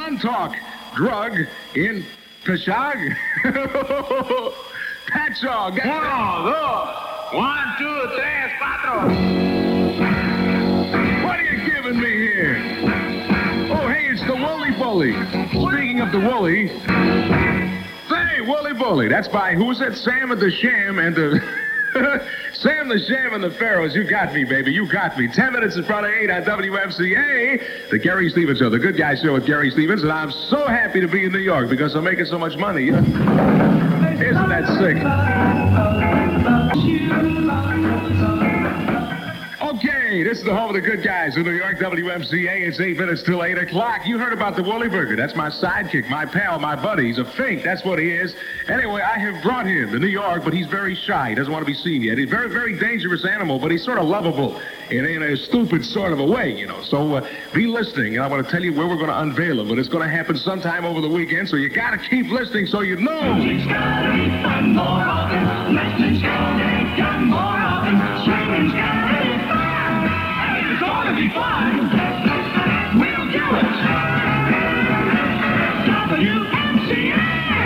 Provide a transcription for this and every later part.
Montauk drug in Peshawar. Patchogue. 1, 2, 3, 4. What are you giving me here? Oh, hey, it's the Wooly Bully. Speaking of the Wooly, hey, Wooly Bully. That's by, who was that? Sam and the Sham and the... Sam the Sham and the Pharaohs. You got me, baby. You got me. 10 minutes in front of 8 on WMCA. The Gary Stevens Show, the Good Guy Show with Gary Stevens. And I'm so happy to be in New York because I'm making so much money. Isn't that sick? Okay, this is the home of the good guys in New York, WMCA. It's 8 minutes till 8 o'clock. You heard about the Woolly Burger. That's my sidekick, my pal, my buddy. He's a fake. That's what he is. Anyway, I have brought him to New York, but he's very shy. He doesn't want to be seen yet. He's a very, very dangerous animal, but he's sort of lovable in a stupid sort of a way, you know. So be listening, and I want to tell you where we're going to unveil him, but it's going to happen sometime over the weekend, so you got to keep listening so you know. Music's gotta be fun more often. Listening's gotta be done more often. Streaming's gotta be fun. It's gonna be fun. We'll do it. WMCA.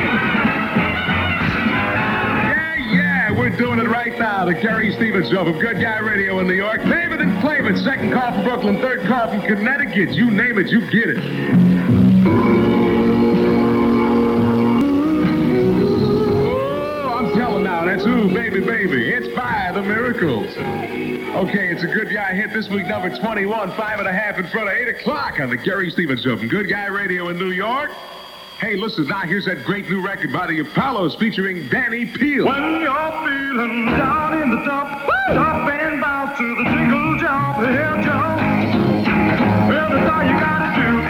Yeah, we're doing it right now. The Gary Stevens Show from Good Guy Radio in New York. Name it and claim it. Second call from Brooklyn, third call from Connecticut. You name it, you get it. That's Ooh, Baby, Baby. It's by The Miracles. Okay, it's a Good Guy hit this week, number 21, 5.5 in front of 8 o'clock on the Gary Stevens Show from Good Guy Radio in New York. Hey, listen, now here's that great new record by the Apollos featuring Danny Peel. When you're feeling down in the dump, stop and bounce to the jingle jump, here jump. That's all you gotta do.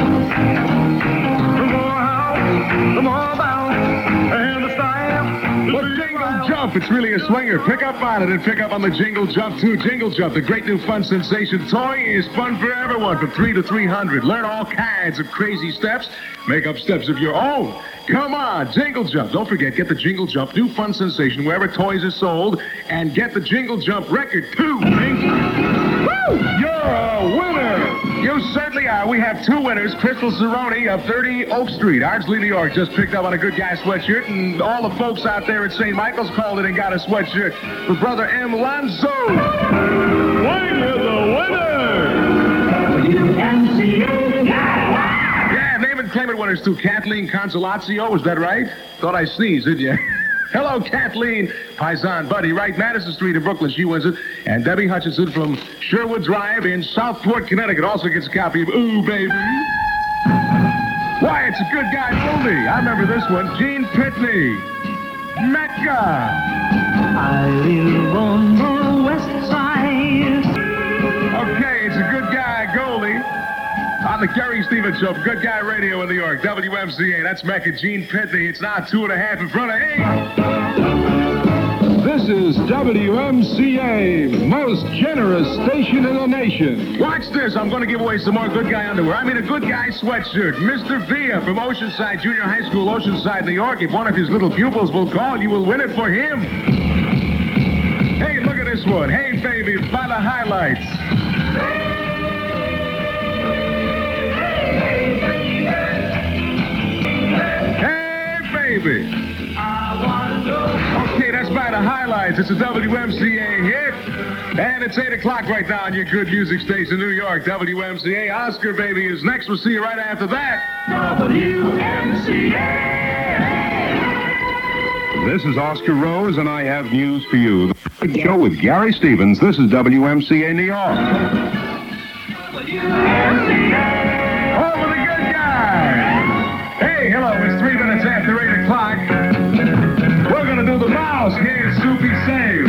The more house, the more bounce, and the style. Well, Jingle Jump, it's really a swinger. Pick up on it and pick up on the Jingle Jump, too. Jingle Jump, the great new fun sensation toy, is fun for everyone from 3 to 300. Learn all kinds of crazy steps. Make up steps of your own. Come on, Jingle Jump. Don't forget, get the Jingle Jump, new fun sensation, wherever toys are sold, and get the Jingle Jump record, too. Woo! You're a winner. You certainly are. We have two winners. Crystal Cerrone of 30 Oak Street, Ardsley, New York, just picked up on a Good Guy sweatshirt, and all the folks out there at St. Michael's called it and got a sweatshirt for Brother M. Lanzo. We're the winner! WMCA. Yeah, name and claim it winners, too. Kathleen Consolazio, was that right? Thought I sneezed, did you? Hello, Kathleen. Paisan Buddy, right? Madison Street in Brooklyn. She wins it. And Debbie Hutchinson from Sherwood Drive in Southport, Connecticut also gets a copy of Ooh, Baby. Why, it's a Good Guy movie. I remember this one. Gene Pitney. Mecca. I live on the west side. Okay, it's a Good Guy Goldie. On the Gary Stevens Show, Good Guy Radio in New York, WMCA. That's Mecca, Gene Pitney. It's now 2.5 in front of 8. This is WMCA, most generous station in the nation. Watch this. I'm going to give away some more Good Guy underwear. I mean, a Good Guy sweatshirt. Mr. Villa from Oceanside Junior High School, Oceanside, New York. If one of his little pupils will call, you will win it for him. Hey, look at this one. Hey, baby, by the highlights. Baby. Okay, that's by the highlights. It's a WMCA hit. And it's 8 o'clock right now on your good music station, New York, WMCA. Oscar Baby is next. We'll see you right after that. WMCA. This is Oscar Rose, and I have news for you. The show with Gary Stevens. This is WMCA New York. WMCA. Home of the Good Guy. Hey, hello. It's 3 minutes after 8 o'clock. We're going to do the mouse. Here's Soupy Save.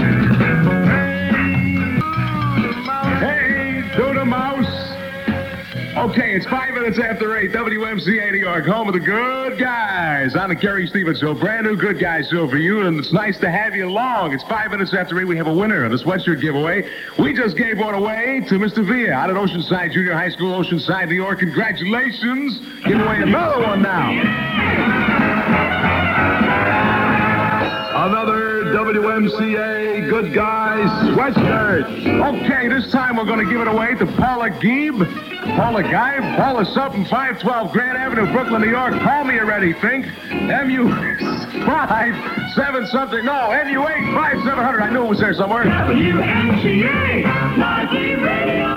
Hey, do the mouse. Okay, it's 5 minutes after 8. WMCA New York, home of the Good Guys. On the Gary Stevens Show, brand new Good Guys show for you, and it's nice to have you along. It's 5 minutes after 8. We have a winner of the sweatshirt giveaway. We just gave one away to Mr. Villa out at Oceanside Junior High School, Oceanside, New York. Congratulations. Give away another one now. another WMCA Good Guys sweatshirt. Okay, this time we're going to give it away to Paula Geeb. Paula Geib, Paula Sutton, 512 Grand Avenue, Brooklyn, New York. Call me already, Fink. MU57 no, MU85700. I knew it was there somewhere. WMCA Lively Radio.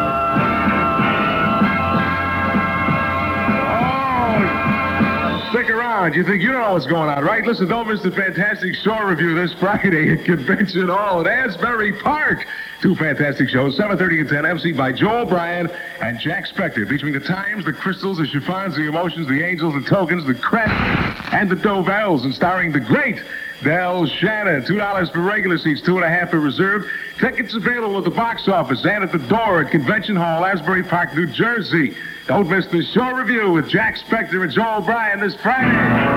Stick around. You think you know what's going on, right? Listen, don't miss the fantastic show review this Friday at Convention Hall at Asbury Park. Two fantastic shows, 7:30 and 10, emceed by Joel Bryan and Jack Spector, featuring the Times, the Crystals, the Chiffons, the Emotions, the Angels, the Tokens, the Crest, and the Dovelles, and starring the great Del Shannon. $2 for regular seats, $2.50 for reserved. Tickets available at the box office and at the door at Convention Hall, Asbury Park, New Jersey. Don't miss the show review with Jack Spector and Joel Bryan this Friday.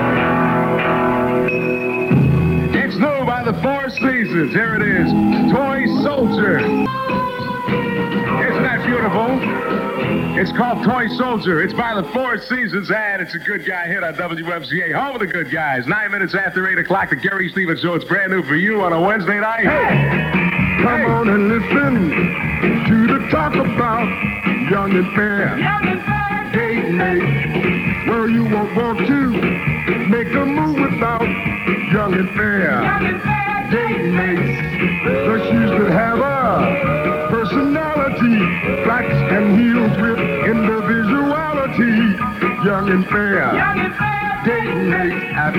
It's new by the Four Seasons. Here it is, Toy Soldier. Isn't that beautiful? It's called Toy Soldier. It's by the Four Seasons, and it's a good guy hit on WMCA. Home of the good guys. 9 minutes after 8 o'clock, the Gary Stevens Show. It's brand new for you on a Wednesday night. Come on and listen to the talk about Young and Fair. Young and fair. Date night, where you won't want to make a move without Young and Fair. Young and fair. Date nights, the shoes that have a personality, flats and heels with individuality. Young and Fair. Young and fair. Date night at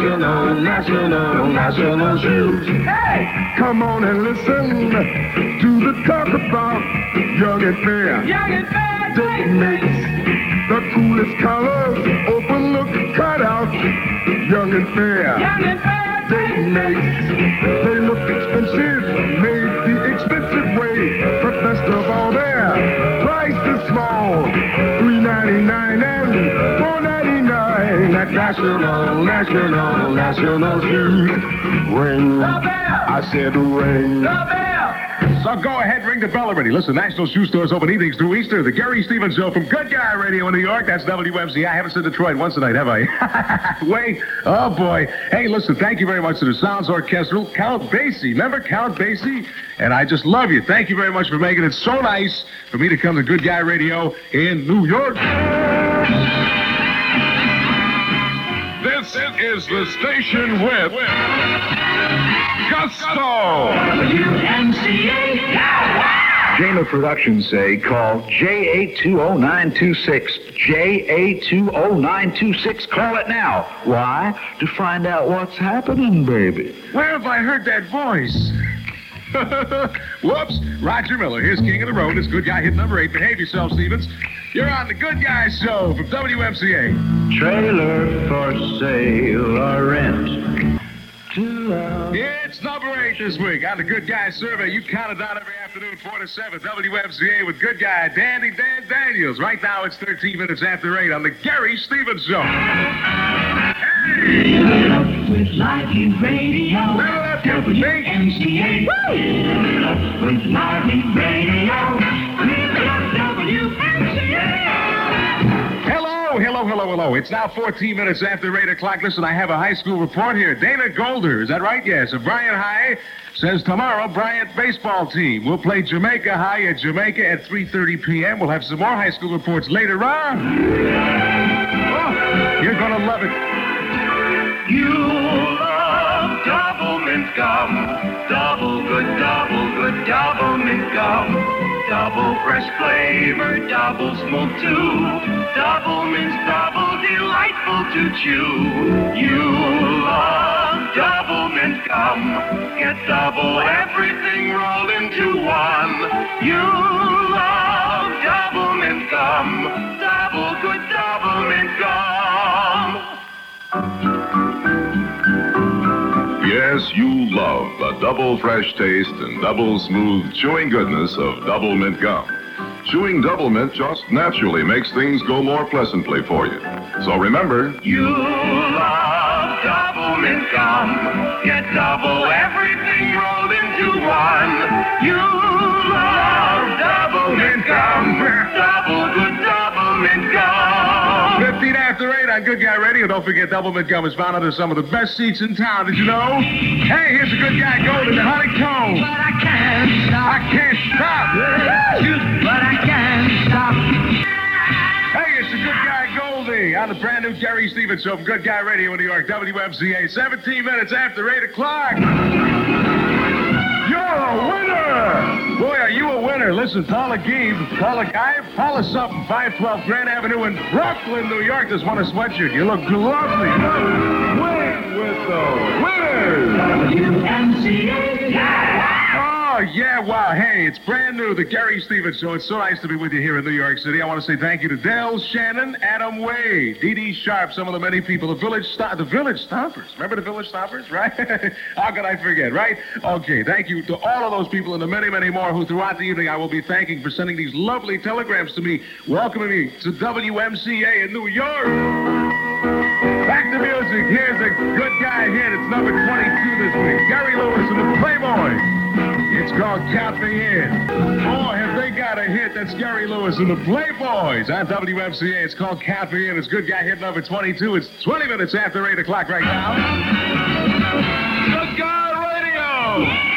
National Shoes. Hey! Come on and listen to the talk about Young and Fair. Young and fair. Date nights, the coolest colors, open look cutout. Young and Fair. Young and fair. Date nights, they look expensive, made the expensive way. But best of all, their price is small, $3.99 and $4.99 at National Shoes. Ring, I said ring. The bell. So go ahead, ring the bell already. Listen, National Shoe Stores open evenings through Easter. The Gary Stevens Show from Good Guy Radio in New York. That's WMCA. I haven't said Detroit once tonight, have I? Wait. Oh, boy. Hey, listen, thank you very much to the Sounds Orchestral. Count Basie. Remember Count Basie? And I just love you. Thank you very much for making it so nice for me to come to Good Guy Radio in New York. This is the station with Gusto. WMCA. Jamer Productions say call J820926. J820926. Call it now. Why? To find out what's happening, baby. Where have I heard that voice? Whoops. Roger Miller. Here's King of the Road. It's Good Guy hit number 8. Behave yourself, Stevens. You're on the Good Guy Show from WMCA. Trailer for sale or rent. It's number 8 this week on the Good Guy Survey. You count it down every afternoon, 4 to 7. WMCA with Good Guy, Dandy Dan Daniels. Right now it's 13 minutes after 8 on the Gary Stevens Show. Hey! With Lively Radio. WMCA. With Lively Radio. WMCA. Hello. It's now 14 minutes after 8 o'clock. Listen, I have a high school report here. Dana Golder, is that right? Yes. Of Bryant High says tomorrow, Bryant baseball team will play Jamaica High at Jamaica at 3:30 p.m. We'll have some more high school reports later on. Oh, you're going to love it. You love double mint gum. Double good mint gum. Double fresh flavor, double smooth too. Double mint, double delightful to chew. You love double mint gum. Get double everything rolled into one. You love double mint gum. Double good double mint gum. Yes, you love the double fresh taste and double smooth chewing goodness of Double Mint gum. Chewing Double Mint just naturally makes things go more pleasantly for you. So remember, You love double mint gum. Get double everything rolled into one. You love double mint gum. Double good double mint gum. 15 after 8 on Good Guy Radio. Don't forget, Doublemint Gum is found under some of the best seats in town. Did you know? Hey, here's a Good Guy Gold in the honeycomb. But I can't stop. I can't stop. But I can't stop. Hey, it's the Good Guy Goldie on the brand new Gary Stevens Show from Good Guy Radio in New York, WMCA. 17 minutes after 8 o'clock. You're a winner! Boy, are you a winner. Listen, Paula Geeb, Paula something, 512 Grand Avenue in Brooklyn, New York, just won a sweatshirt. You look lovely. Win with the winners! WMCA. Oh, yeah, wow. Hey, it's brand new, the Gary Stevens Show. It's so nice to be with you here in New York City. I want to say thank you to Dale Shannon, Adam Wade, Dee Dee Sharp, some of the many people, the Village Stompers. Remember the Village Stompers, right? How could I forget, right? Okay, thank you to all of those people and the many, many more who throughout the evening I will be thanking for sending these lovely telegrams to me, welcoming me to WMCA in New York. Back to music. Here's a Good Guy hit. It's number 22 this week. Gary Lewis and the Playboys. It's called Count Me In. Boy, have they got a hit. That's Gary Lewis and the Playboys on WMCA. It's called Count Me In. It's Good Guy hit number 22. It's 20 minutes after 8 o'clock right now. Good Guy Radio.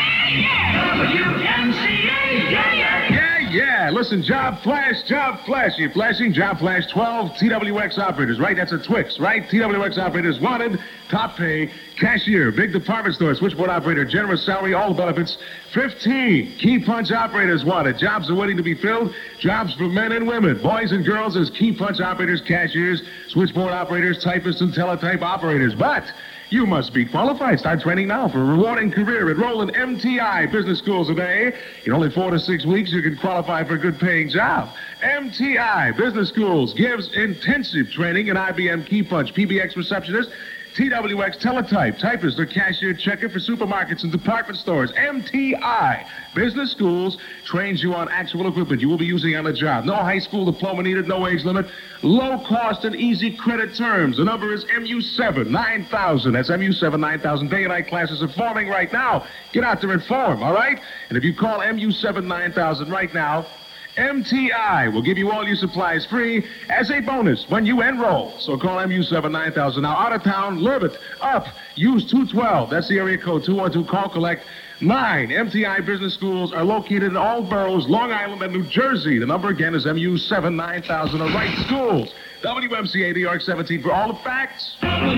WMCA. Yeah. Listen, Job Flash. You're flashing Job Flash 12 TWX operators, right? That's a Twix, right? TWX operators wanted, top pay, cashier, big department store, switchboard operator, generous salary, all benefits. 15 key punch operators wanted. Jobs are waiting to be filled. Jobs for men and women, boys and girls as key punch operators, cashiers, switchboard operators, typists, and teletype operators. But you must be qualified. Start training now for a rewarding career. Enroll in MTI Business Schools today. In only 4 to 6 weeks, you can qualify for a good-paying job. MTI Business Schools gives intensive training in IBM Key Punch, PBX receptionist, TWX teletype, typist, or cashier checker for supermarkets and department stores. MTI Business Schools trains you on actual equipment you will be using on the job. No high school diploma needed, no age limit, low cost and easy credit terms. The number is MU7 9000. That's MU7 9000. Day and night classes are forming right now. Get out there and form, all right? And if you call MU7 9000 right now, MTI will give you all your supplies free as a bonus when you enroll. So call MU7 9000. Now, out of town, Lirbit, up, use 212. That's the area code, 212, call, collect. 9 MTI business schools are located in all boroughs, Long Island and New Jersey. The number again is MU7 9000. The right schools. WMCA, New York 17 for all the facts.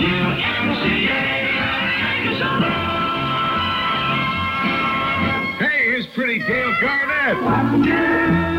Hey, here's pretty Gail Garnett.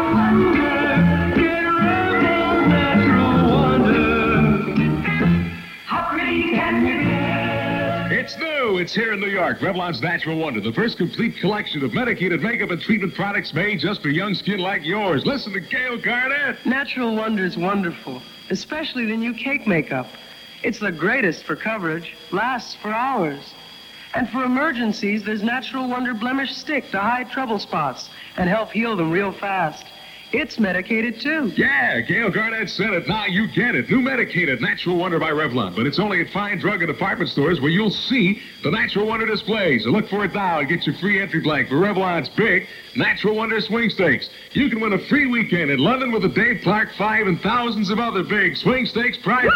It's new. It's here in New York. Revlon's Natural Wonder, the first complete collection of medicated makeup and treatment products made just for young skin like yours. Listen to Gail Garnett. Natural Wonder's wonderful, especially the new cake makeup. It's the greatest for coverage, lasts for hours. And for emergencies, there's Natural Wonder Blemish Stick to hide trouble spots and help heal them real fast. It's medicated, too. Yeah, Gail Garnett said it. Now you get it. New medicated Natural Wonder by Revlon. But it's only at fine drug and department stores where you'll see the Natural Wonder displays. So look for it now and get your free entry blank for Revlon's big Natural Wonder Swing Stakes. You can win a free weekend in London with the Dave Clark 5 and thousands of other big Swing Stakes prizes.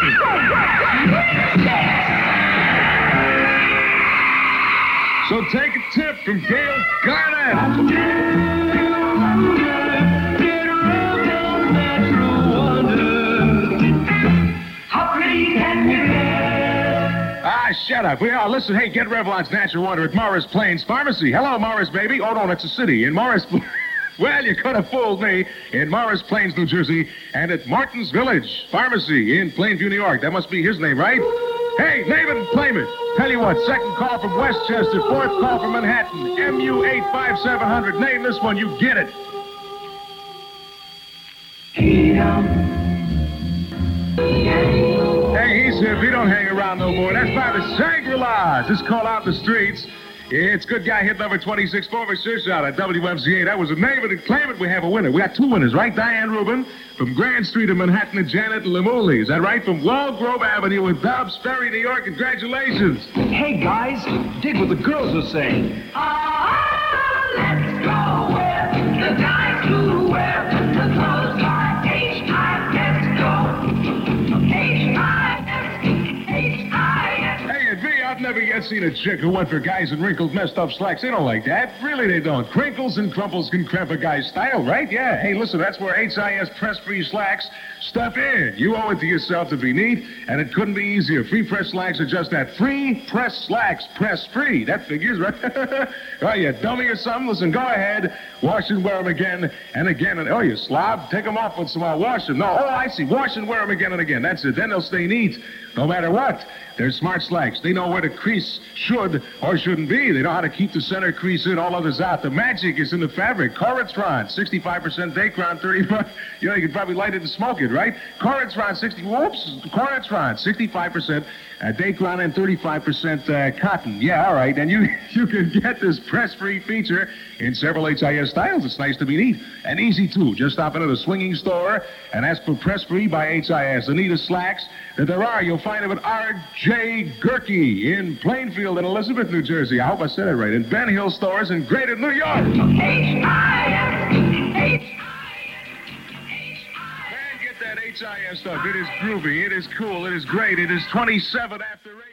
So take a tip from Gail Garnett. Shut up. We are. Listen, hey, get Revlon's Natural Wonder at Morris Plains Pharmacy. Hello, Morris, baby. Oh, no, that's a city. In Morris... Well, you could have fooled me. In Morris Plains, New Jersey, and at Martin's Village Pharmacy in Plainview, New York. That must be his name, right? Hey, name it and claim it. Tell you what, second call from Westchester, fourth call from Manhattan, MU85700. Name this one, you get it. Hey, he said, if he don't hang around no more, that's by the Shangri-Las. Just call out the streets. It's Good Guy hit number 26, former search out at WMCA. That was a name it and claim it. We have a winner. We got 2 winners, right? Diane Rubin from Grand Street in Manhattan and Janet Lemuli. Is that right? From Wallgrove Avenue in Dobbs Ferry, New York. Congratulations. Hey, guys, dig what the girls are saying. Let's go where the guys who wear the clothes like H.I. Let's go. yet seen a chick who went for guys in wrinkled, messed up slacks. They don't like that. Really, they don't. Crinkles and crumples can cramp a guy's style, right? Yeah. Hey, listen, that's where HIS press-free slacks step in. You owe it to yourself to be neat, and it couldn't be easier. Free press slacks are just that. Free press slacks, press-free. That figures, right? Oh, you dummy or something? Listen, go ahead. Wash and wear them again and again. And, oh, you slob? Take them off once in a while. Wash them. No, oh, I see. Wash and wear them again and again. That's it. Then they'll stay neat, no matter what. They're smart slacks. They know where the crease should or shouldn't be. They know how to keep the center crease in, all others out. The magic is in the fabric. Coratron, 65% Dacron, 35. You know, you could probably light it and smoke it, right? Coratron, 65% Dacron and 35% cotton. Yeah, all right. And you can get this press-free feature in several HIS styles. It's nice to be neat and easy, too. Just stop into the swinging store and ask for press-free by HIS. The neatest slacks that there are. You'll find them at R.J. Gerke in Plainfield and Elizabeth, New Jersey. I hope I said it right. In Ben Hill stores in Greater New York. HIS stuff. It is groovy. It is cool. It is great. It is 27 after 8.